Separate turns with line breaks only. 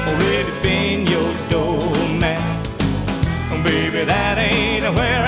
already been your doormat. Baby, that ain't where